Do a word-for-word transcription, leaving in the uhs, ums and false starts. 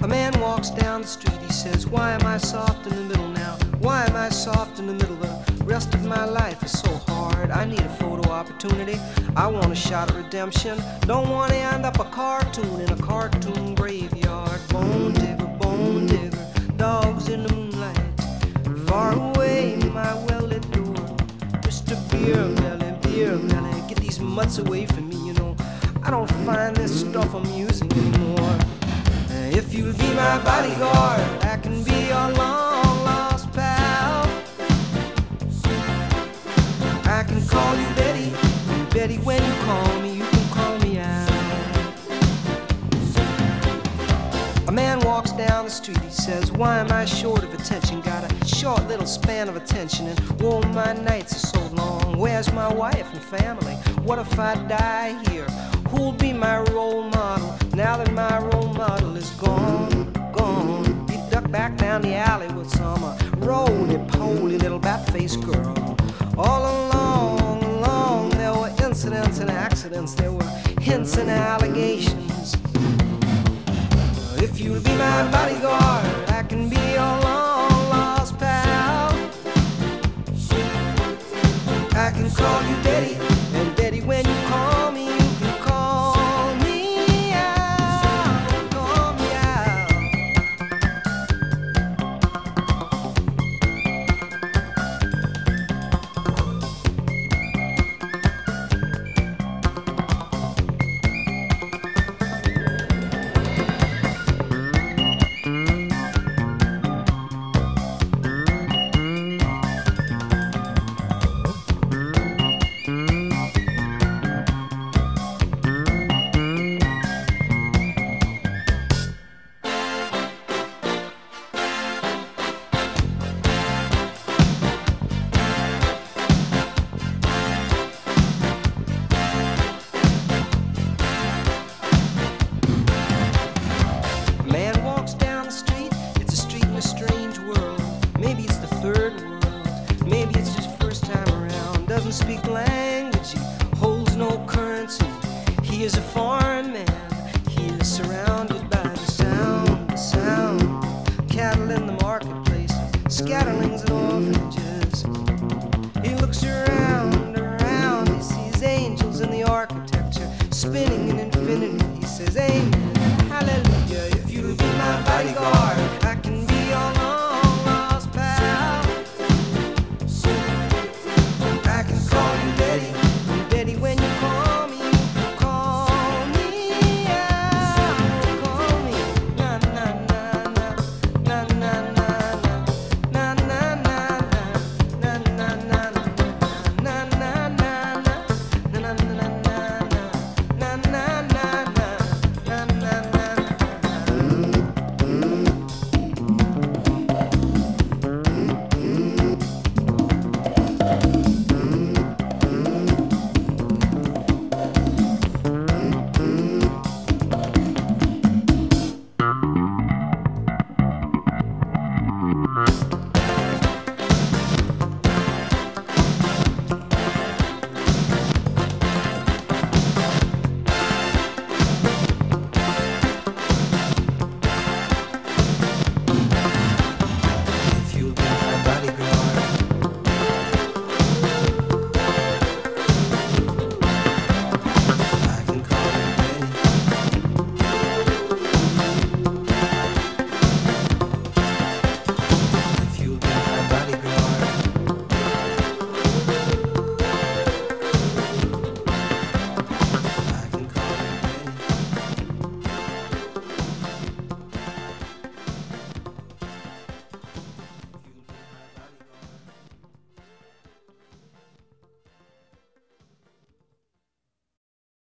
A man walks down the street, he says, why am I soft in the middle now? Why am I soft in the middle? The rest of my life is so hard. I need a photo opportunity. I want a shot of redemption. Don't want to end up a cartoon in a cartoon graveyard. Bone digger, bone digger, dogs in the moonlight. Far away, my well-lit door. Mister Beer Melly, Beer Melly, get these mutts away from me, you know. I don't find this stuff amusing anymore. If you'll be my bodyguard, I can be your long-lost pal. I can call you Betty, and Betty, when you call me, you can call me out. A man walks down the street, he says, why am I short of attention? Got a short little span of attention, and whoa, my nights are so long. Where's my wife and family? What if I die here? Who'll be my role model now that my role model is gone, gone? He ducked back down the alley with some uh, roly-poly little bat-faced girl. All along, along, there were incidents and accidents. There were hints and allegations. If you'll be my bodyguard, I can be your long-lost pal. I can call you